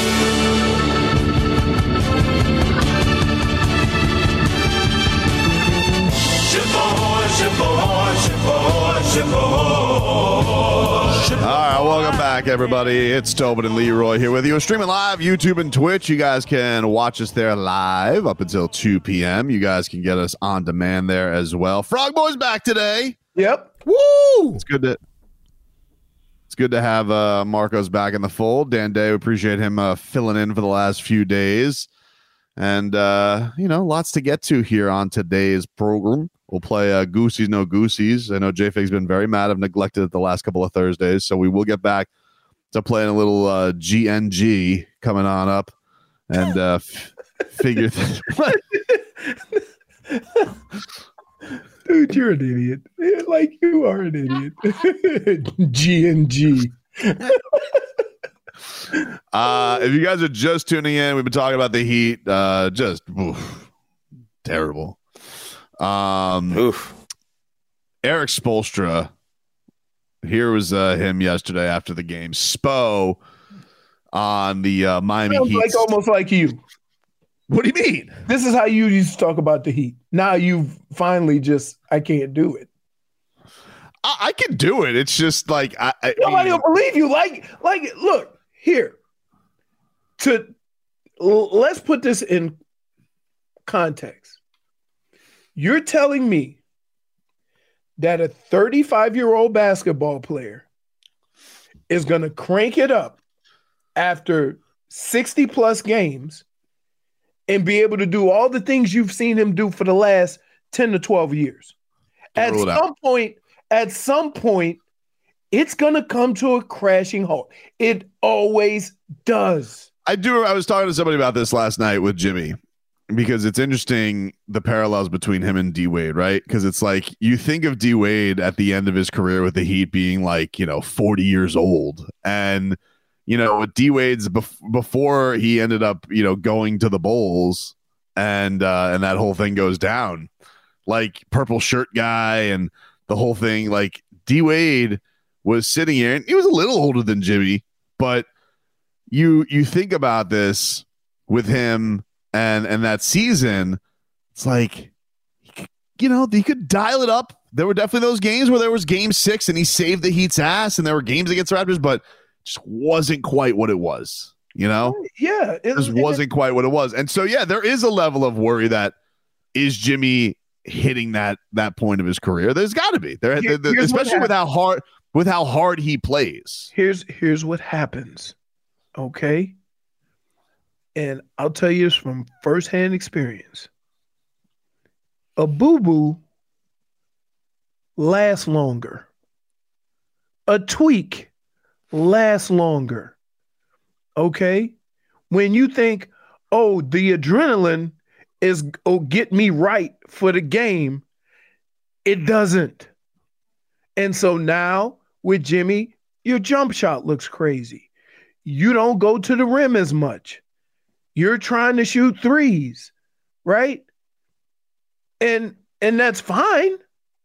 All right, welcome back, everybody. It's Tobin and Leroy here with you. We're streaming live, YouTube and Twitch. You guys can watch us there live up until two p.m. You guys can get us on demand there as well. Frog Boy's back today. Yep. Woo! It's good to it's good to have uh, Marcos back in the fold. Dan Day, we appreciate him uh, filling in for the last few days. And, uh, you know, lots to get to here on today's program. We'll play uh, Goosey's No Goosey's. I know J-Fig's been very mad. I've neglected it the last couple of Thursdays, so we will get back to playing a little uh, G N G coming on up and uh, f- figure th- Dude, you're an idiot. Yeah, like, you are an idiot. G and G. Uh, if you guys are just tuning in, we've been talking about the Heat. Uh, just oof, terrible. Um, oof. Eric Spoelstra. Here was uh, him yesterday after the game. Spo on the uh, Miami Sounds Heat. like almost like you. What do you mean? This is how you used to talk about the Heat. Now you've finally just, I can't do it. I, I can do it. It's just like I, I Nobody mean, will believe you. Like, like, look here. To l- let's put this in context. You're telling me that a thirty-five-year-old basketball player is going to crank it up after sixty plus games and be able to do all the things you've seen him do for the last ten to twelve years. At Rule it some out. point, at some point, it's going to come to a crashing halt. It always does. I do. I was talking to somebody about this last night with Jimmy because it's interesting the parallels between him and D Wade, right? Because it's like you think of D Wade at the end of his career with the Heat being like, you know, forty years old. And, you know, with D Wade's bef- before he ended up, you know, going to the Bulls and uh, and that whole thing goes down, like purple shirt guy and the whole thing, like D Wade was sitting here and he was a little older than Jimmy, but you you think about this with him and and that season, it's like, you know, you could dial it up. There were definitely those games where there was game six and he saved the Heat's ass, and there were games against the Raptors, but just wasn't quite what it was, you know? Yeah. It just wasn't quite what it was. And so, yeah, there is a level of worry that is Jimmy hitting that that point of his career. There's got to be there, Here, the, the, especially with how hard with how hard he plays. Here's here's what happens, okay? And I'll tell you this from firsthand experience. A boo-boo lasts longer. A tweak lasts longer. Okay? When you think, oh, the adrenaline is oh get me right for the game, it doesn't. And so now with Jimmy, your jump shot looks crazy. You don't go to the rim as much. You're trying to shoot threes, right? And and that's fine,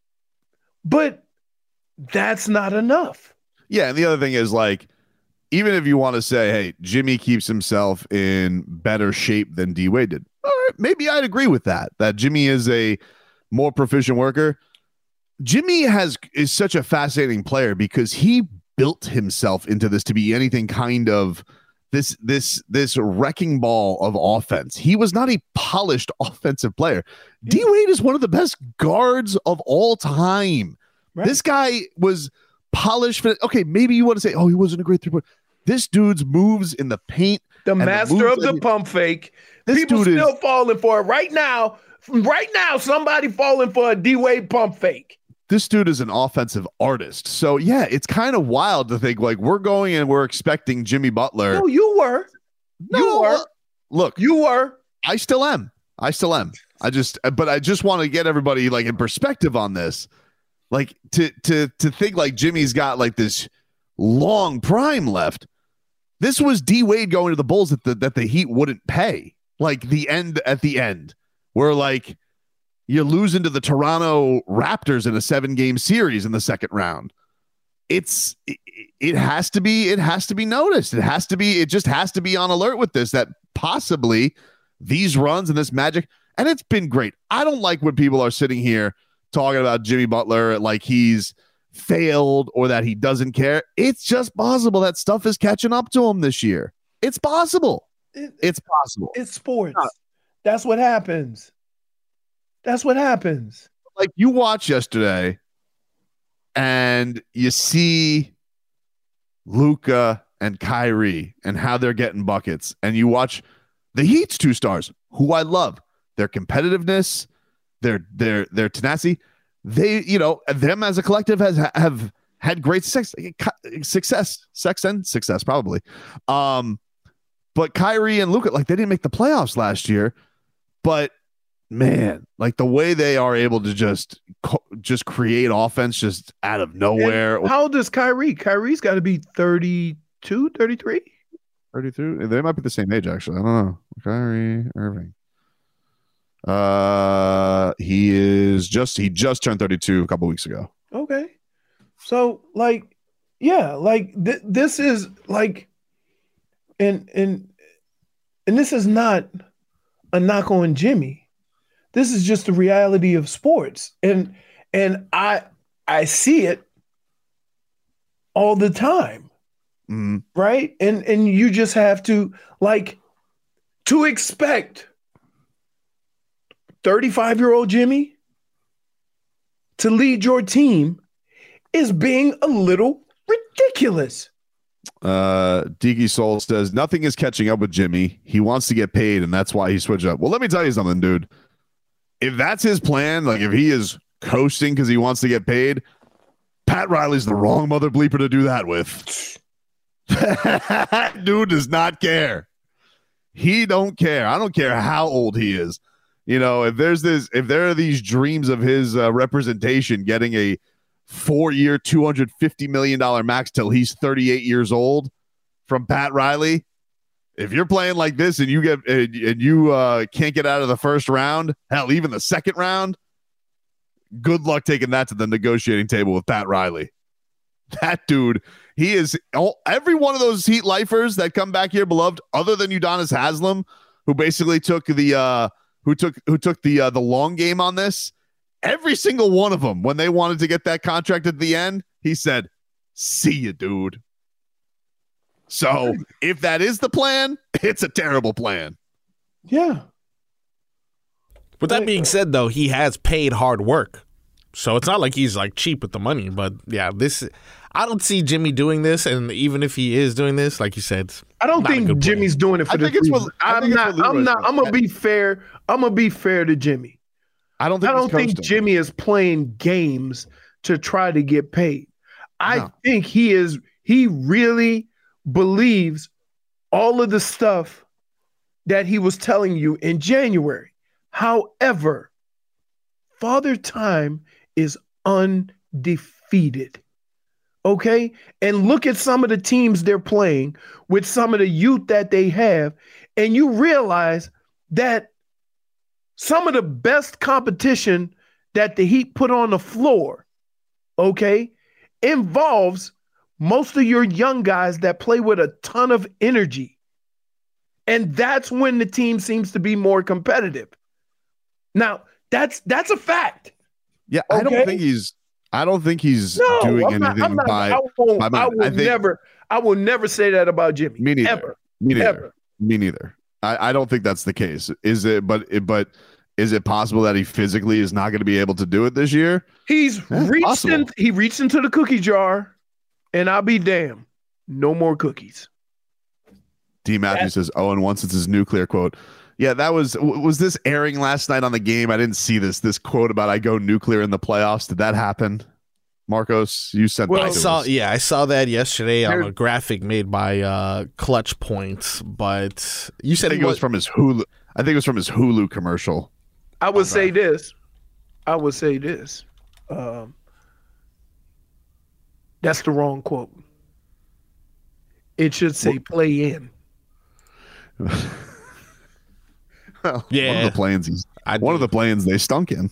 but that's not enough. Yeah, and the other thing is, like, even if you want to say, hey, Jimmy keeps himself in better shape than D Wade did, all right, maybe I'd agree with that, that Jimmy is a more proficient worker. Jimmy has is such a fascinating player because he built himself into this to be anything kind of this this this wrecking ball of offense. He was not a polished offensive player. Yeah. D Wade is one of the best guards of all time. Right. This guy was polished. For, okay, maybe you want to say, oh, he wasn't a great three-point. This dude's moves in the paint. The master the of the he, pump fake. People still is, falling for it right now. Right now, somebody falling for a D Wade pump fake. This dude is an offensive artist. So, yeah, it's kind of wild to think, like, we're going and we're expecting Jimmy Butler. No, you were. No, you were. Look. You were. I still am. I still am. I just, but I just want to get everybody, like, in perspective on this. Like, to to to think, like, Jimmy's got, like, this long prime left. This was D Wade going to the Bulls that the, that the Heat wouldn't pay. Like, the end at the end. Where, like, you're losing to the Toronto Raptors in a seven-game series in the second round. It's it, it has to be it has to be noticed. It has to be it just has to be on alert with this, that possibly these runs and this magic, and it's been great. I don't like when people are sitting here talking about Jimmy Butler like he's failed or that he doesn't care. It's just possible that stuff is catching up to him this year. It's possible. It, it's possible. It's sports. Uh, That's what happens. That's what happens. Like, you watch yesterday and you see Luka and Kyrie and how they're getting buckets, and you watch the Heat's two stars, who I love, their competitiveness, their their their tenacity. They, you know, them as a collective has have had great success, success, sex and success probably. Um, but Kyrie and Luka, like, they didn't make the playoffs last year, but man, like the way they are able to just just create offense just out of nowhere. And how old is Kyrie? Kyrie's got to be thirty-two, thirty-three? thirty-two? They might be the same age, actually. I don't know. Kyrie Irving. Uh, he is just he just turned thirty-two a couple weeks ago. Okay. So, like, yeah, like th- this is like, and and and this is not a knock on Jimmy. This is just the reality of sports. And and I I see it all the time. Mm-hmm. Right? And and you just have to, like, to expect thirty-five-year-old Jimmy to lead your team is being a little ridiculous. Uh, Diki Soul says nothing is catching up with Jimmy. He wants to get paid, and that's why he switched up. Well, let me tell you something, dude. If that's his plan, like if he is coasting because he wants to get paid, Pat Riley's the wrong mother bleeper to do that with. Dude does not care. He don't care. I don't care how old he is. You know, if there's this, if there are these dreams of his uh, representation getting a four-year, two hundred fifty million dollars max till he's thirty-eight years old from Pat Riley, if you're playing like this and you get and, and you uh, can't get out of the first round, hell, even the second round, good luck taking that to the negotiating table with Pat Riley. That dude, he is all, every one of those Heat lifers that come back here beloved, other than Udonis Haslem, who basically took the uh, who took who took the uh, the long game on this. Every single one of them, when they wanted to get that contract at the end, he said, "See you, dude." So if that is the plan, it's a terrible plan. Yeah. With that being said, though, he has paid hard work. So it's not like he's like cheap with the money. But yeah, this I don't see Jimmy doing this. And even if he is doing this, like you said, I don't think Jimmy's doing it for I this think it's reason. what- I I'm think it's not. what I'm Leroy's not. I'm gonna be fair. I'm gonna be fair to Jimmy. I don't think I don't he's think coasting. Jimmy is playing games to try to get paid. I No. think he is. He really believes all of the stuff that he was telling you in January. However, Father Time is undefeated. Okay? And look at some of the teams they're playing with some of the youth that they have, and you realize that some of the best competition that the Heat put on the floor, okay, involves most of your young guys that play with a ton of energy. And that's when the team seems to be more competitive. Now, that's that's a fact. Yeah, I Okay? don't think he's. I don't think he's No, doing I'm not, anything I'm not, by. I, won't, by I mind. will I think- never, I will never say that about Jimmy. Me neither. Ever. Me neither. Ever. Me neither. I, I don't think that's the case. Is it? But but is it possible that he physically is not going to be able to do it this year? He's Yeah, reached possible. in, he reached into the cookie jar, and I'll be damned. No more cookies. D. Matthews says, "Oh, and once it's his nuclear quote." Yeah, that was w- was this airing last night on the game? I didn't see this. This quote about "I go nuclear in the playoffs." Did that happen, Marcos? You sent Well, that I to saw, us. yeah, I saw that yesterday on There- a graphic made by uh, Clutch Points. But you I said think he it was was from his Hulu. I think it was from his Hulu commercial. I would say this. I would say this. Um, that's the wrong quote. It should say play in. Well, Yeah. one of the planes. He's, one of the planes they stunk in.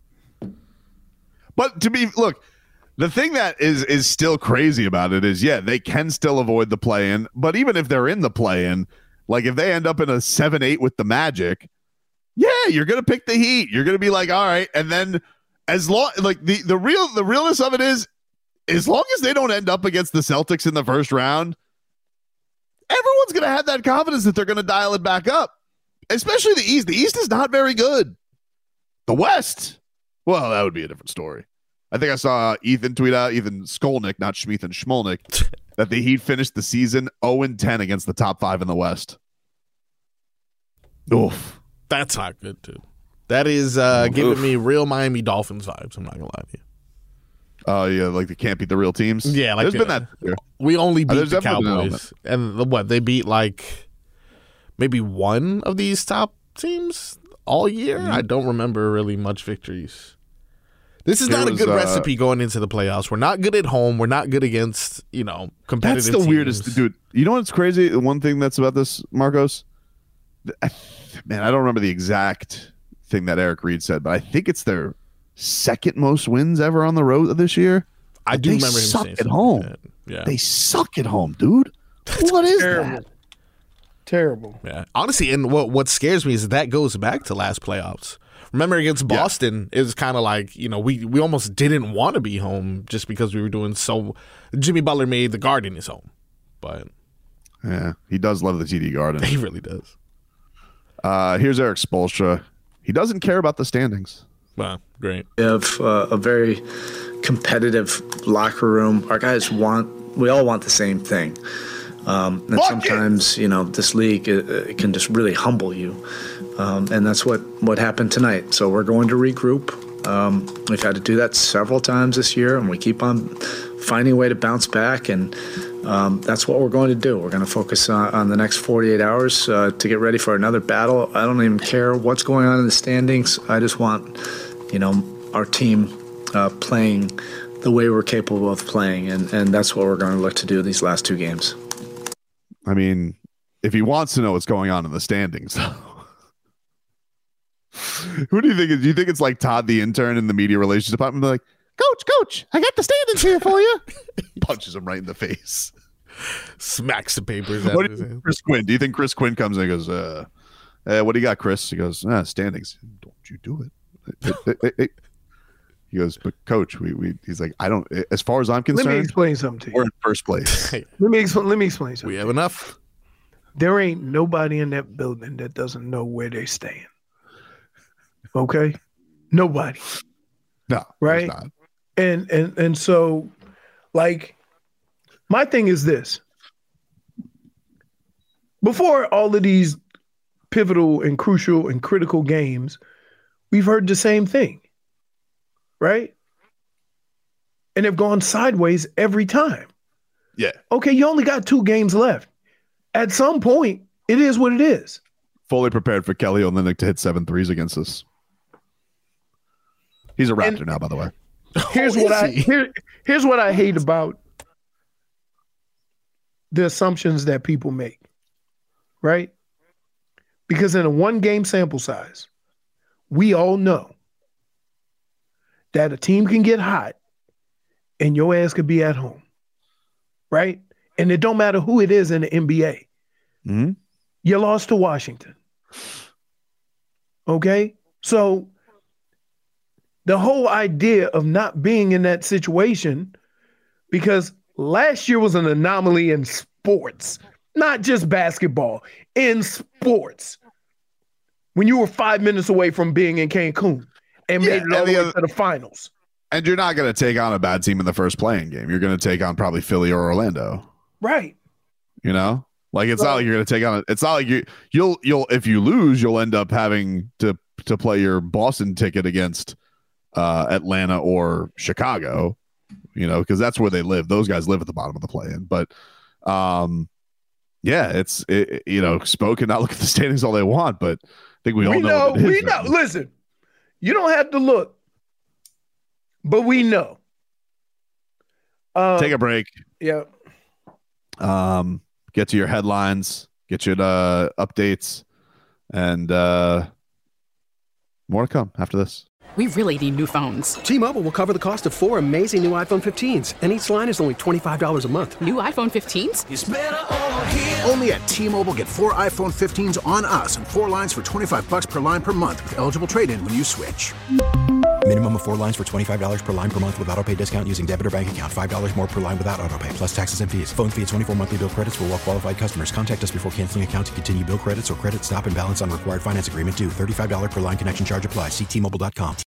But to be look, the thing that is is still crazy about it is, yeah, they can still avoid the play-in. But even if they're in the play-in, like if they end up in a seven eight with the Magic, yeah, you're gonna pick the Heat. You're gonna be like, all right, and then as long like the the real the realness of it is, as long as they don't end up against the Celtics in the first round, everyone's gonna have that confidence that they're gonna dial it back up. Especially the East. The East is not very good. The West, well, that would be a different story. I think I saw Ethan tweet out, Ethan Skolnick, not Schmeeth and Schmolnick, that the Heat finished the season oh and ten against the top five in the West. Oof. That's not good, dude. That is uh, giving me real Miami Dolphins vibes. I'm not gonna lie to you. Oh, yeah, like they can't beat the real teams? Yeah, like There's the- been that. Here. We only Uh, beat there's the definitely been an Cowboys, and the, what they beat like maybe one of these top teams all year. Mm-hmm. I don't remember really much victories. This is There not a was, good uh, recipe going into the playoffs. We're not good at home. We're not good against you know competitive. That's the teams. weirdest, dude. You know what's crazy? The one thing that's about this, Marcos? I- Man, I don't remember the exact thing that Eric Reed said, but I think it's their second most wins ever on the road this year. I do They remember him suck saying at something home. like that. Yeah. They suck at home, dude. What is Terrible. that? Terrible. Yeah, honestly, and what what scares me is that goes back to last playoffs. Remember against Boston, it was kind of like you know we we almost didn't want to be home just because we were doing so. Jimmy Butler made the Garden his home, but Yeah, he does love the T D Garden. he really does. Uh, here's Eric Spoelstra. He doesn't care about the standings. Wow, great. We have uh, a very competitive locker room. Our guys want, we all want the same thing. Um, and sometimes, you know, this league it, it can just really humble you. Um, and that's what, what happened tonight. So we're going to regroup. Um, we've had to do that several times this year, and we keep on finding a way to bounce back. And um, that's what we're going to do. We're going to focus on, on the next forty-eight hours uh, to get ready for another battle. I don't even care what's going on in the standings. I just want, you know, our team uh, playing the way we're capable of playing, and, and that's what we're going to look to do these last two games. I mean, if he wants to know what's going on in the standings, who do you think? Do you think it's like Todd, the intern in the media relations department, like, Coach, Coach, I got the standings here for you. Punches him right in the face. Smacks the papers out What of his do you think, hand. Chris Quinn? Do you think Chris Quinn comes in and goes, uh, uh, what do you got, Chris? He goes, ah, standings. Don't you do it. Hey, hey, hey, hey. He goes, but Coach, we, we he's like, I don't, as far as I'm concerned, Let me explain something to you. we're in first place. Let me explain. Let me explain something. We have enough. There ain't nobody in that building that doesn't know where they stand. Okay, nobody. No, right? not. And and and so, like, my thing is this: before all of these pivotal and crucial and critical games, we've heard the same thing, right? And they've gone sideways every time. Yeah. Okay, you only got two games left. At some point, it is what it is. Fully prepared for Kelly Olynyk to hit seven threes against us. He's a Raptor And- now, by the way. Here's Oh, what is I he? here, here's what I hate about the assumptions that people make, right? Because in a one game sample size, we all know that a team can get hot and your ass could be at home, right? And it don't matter who it is in the N B A. Mm-hmm. You lost to Washington. Okay? So the whole idea of not being in that situation, because last year was an anomaly in sports, not just basketball, in sports. When you were five minutes away from being in Cancun and Yeah, made it all and the the way other- to the finals. And you're not going to take on a bad team in the first playing game. You're going to take on probably Philly or Orlando. Right. You know, like it's Well- not like you're going to take on. A, it's not like you you'll you'll if you lose, you'll end up having to to play your Boston ticket against uh, Atlanta or Chicago. You know, because that's where they live. Those guys live at the bottom of the play-in. But um, yeah, it's it, you know, Spo can not look at the standings all they want, but I think we all We know. know, what it is we right know. now. Listen, you don't have to look, but we know. Um, Take a break. Yeah. Um, get to your headlines, get you uh, updates, and uh, more to come after this. We really need new phones. T-Mobile will cover the cost of four amazing new iPhone fifteens, and each line is only twenty-five dollars a month. New iPhone fifteens? Only at T-Mobile, get four iPhone fifteens on us and four lines for twenty-five bucks per line per month with eligible trade-in when you switch. Minimum of four lines for twenty-five dollars per line per month with auto pay discount using debit or bank account. five dollars more per line without auto pay, plus taxes and fees. Phone fee at twenty-four monthly bill credits for well-qualified customers. Contact us before canceling account to continue bill credits or credit stop and balance on required finance agreement due. thirty-five dollars per line connection charge applies. See T Mobile dot com.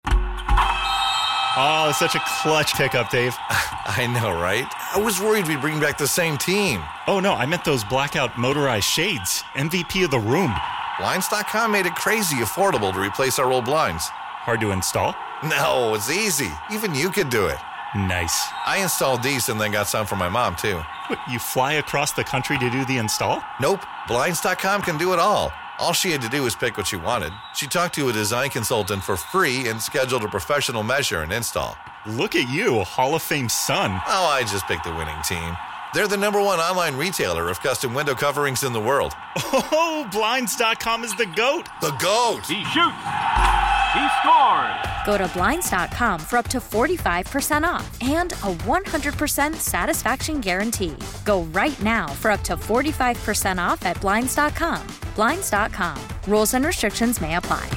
Oh, such a clutch pickup, Dave. I know, right? I was worried we'd bring back the same team. Oh, no, I meant those blackout motorized shades. M V P of the room. Blinds dot com made it crazy affordable to replace our old blinds. Hard to install? No, it's easy. Even you could do it. Nice. I installed these and then got some for my mom, too. What, you fly across the country to do the install? Nope. Blinds dot com can do it all. All she had to do was pick what she wanted. She talked to a design consultant for free and scheduled a professional measure and install. Look at you, Hall of Fame son. Oh, I just picked the winning team. They're the number one online retailer of custom window coverings in the world. Oh, Blinds dot com is the GOAT. The GOAT! He shoots. He scores. Go to Blinds dot com for up to forty-five percent off and a one hundred percent satisfaction guarantee. Go right now for up to forty-five percent off at Blinds dot com. Blinds dot com. Rules and restrictions may apply.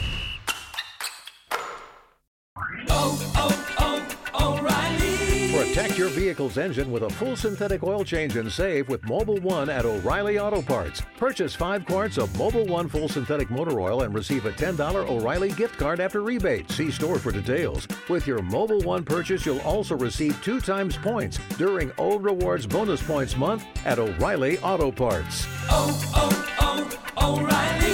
Protect your vehicle's engine with a full synthetic oil change and save with Mobil one at O'Reilly Auto Parts. Purchase five quarts of Mobil one full synthetic motor oil and receive a ten dollars O'Reilly gift card after rebate. See store for details. With your Mobil one purchase, you'll also receive two times points during O Rewards Bonus Points Month at O'Reilly Auto Parts. Oh, oh, oh, O'Reilly.